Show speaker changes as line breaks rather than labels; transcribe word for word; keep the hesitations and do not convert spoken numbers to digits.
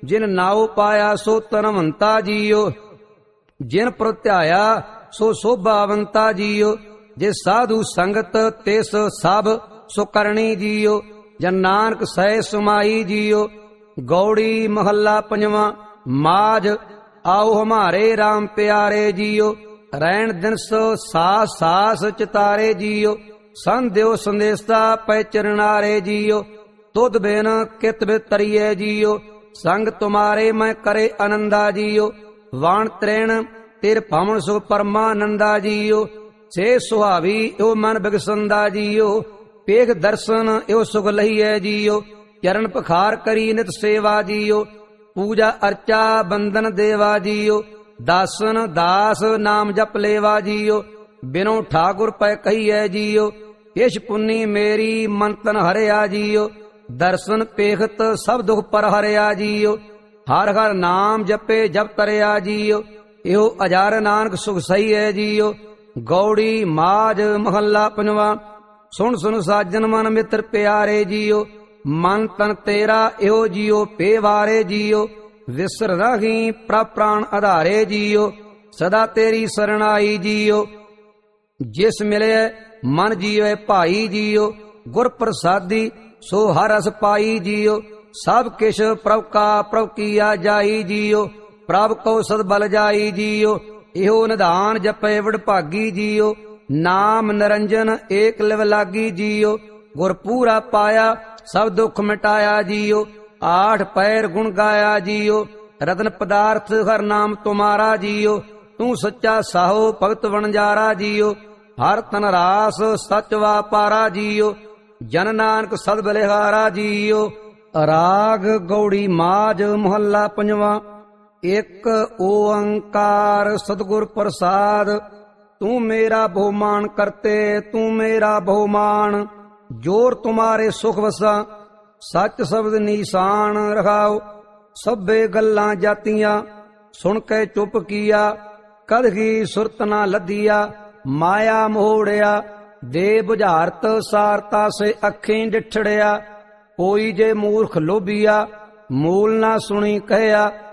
जिन now पाया सो तनवंता जियो, जिन प्रत्याया सो शोभावंता जियो, जे साधु संगत तिस सब सो करणी जियो, जन नानक सह सुमाई जियो। गौड़ी महला पंजवा। माज आओ हमारे राम प्यारे जियो, रैन दिन सो सास सास चितारे जियो, संध्यो संदेशा पै चरनारे जियो, तुद बिन कित बितरिये जियो, संग तुम्हारे मैं करे आनंदा जियो, वाण त्रेण तिर भवन सो परमानंदा जियो, से सुहावी यो मन बिगसंदा जियो, पेख दर्शन यो सुख लहिए जियो, चरण पखार करी नित सेवा जियो, पूजा अर्चा बंदन देवा जियो, दासन दास नाम जप लेवा जियो, बिनो ठाकुर पै कहिए जियो, यश पुन्नी मेरी मन तन हरिया जियो, दर्शन पेखत सब दुख पर हरिया जियो, हर हर नाम जपे जप तरिया जियो, यो अजार नानक सुख सही है जियो। गौड़ी माज महला पंजवा। सुन सुन साजन मन मित्र प्यारे जियो, मन तन तेरा यो जियो पेवारे जियो, विसर रही प्रभ प्राण आधारे जियो, सदा तेरी शरणाई जियो, जिस मिले मन जियो भाई जियो, गुर प्रसादी सो हर रस पाई जियो, सब किश प्रभ का प्रभ किया जाई जियो, प्रभ को सद बल जाई जियो, इहो निधान जपे वडभागी जियो, नाम निरंजन एक लिव लागी जियो, गुर पूरा पाया सब दुख मिटाया जियो, आठ पैर गुण गाया जियो, रतन पदार्थ हर नाम तुम्हारा जियो, तू सच्चा साहो भगत वणजारा जियो, हर तन रास सच वापारा जियो, जन नानक सद बलिहारा जियो। राग गौड़ी माज मोहल्ला पंजवा। एक ओंकार सतगुर प्रसाद, तू मेरा बहुमान करते तू मेरा बहुमान, जोर तुम्हारे सुख वसा सच शब्द निशान रखाओ, सभे गल्लां जातियां सुन के चुप किया, कदगी सुरत ना लदिया, माया मोहड़िया, दे बुझारत सारता से अखीं डिठड़िया, कोई जे मूर्ख लोभिया मूल ना सुनी कहया,